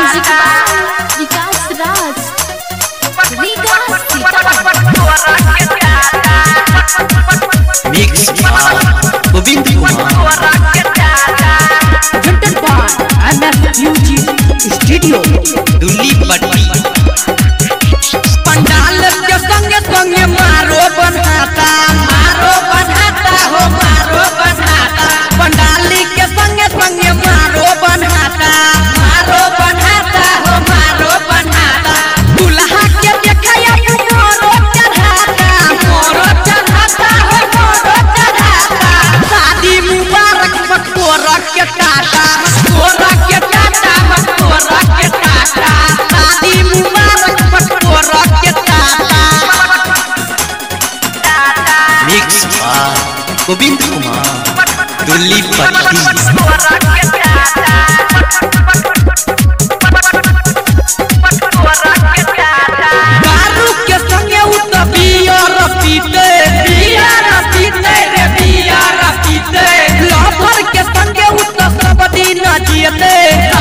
विकास Raj mix Govind studio Dulli Patti पंडाल के संगे संगे मारो बनाता हो मारो बनाता पंडाली के संगे संगे मारो बनाता हो मारो बनाता दुल्हा के देखया मोरो चढ़ाता हो मोरो चढ़ाता शादी मुबारक मकोरा के टाटा शादी मुबारक मकोरा के टाटा मिक्स गोविंद कुमार दुल्ली पट्टी दारू के संगे बियर पीते लवर के संगे सब दिन जियते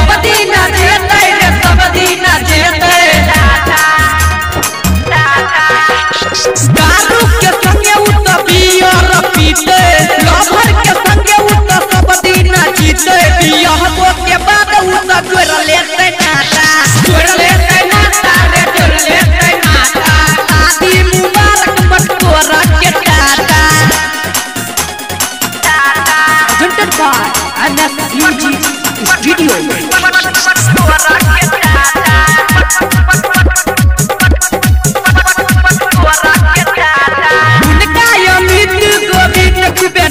दारू के संगे बियर पीते लवर के संगे सब दिन जीते बियाह के बाद जोड़ लेते नाता शादी मुबारक मटकोरा के टाटा स्टूडियो गोविंद खूबे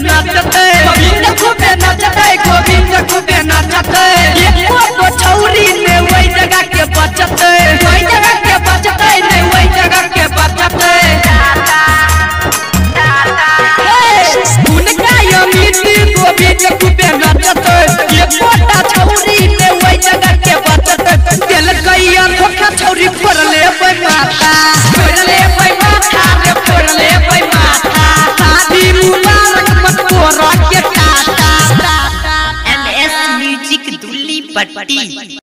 नचते एको तो छौरी ने वही जगह के बचते वही जगह के बचते उनका अमित गोविंद खूबे नचते एको तो छौरी ने वही जगह के बचते दिल कैया धोखा छौरी फोड़ ले माथा शादी मुबारक मकोरा के टाटा MS म्यूजिक दुल्ली पट्टी।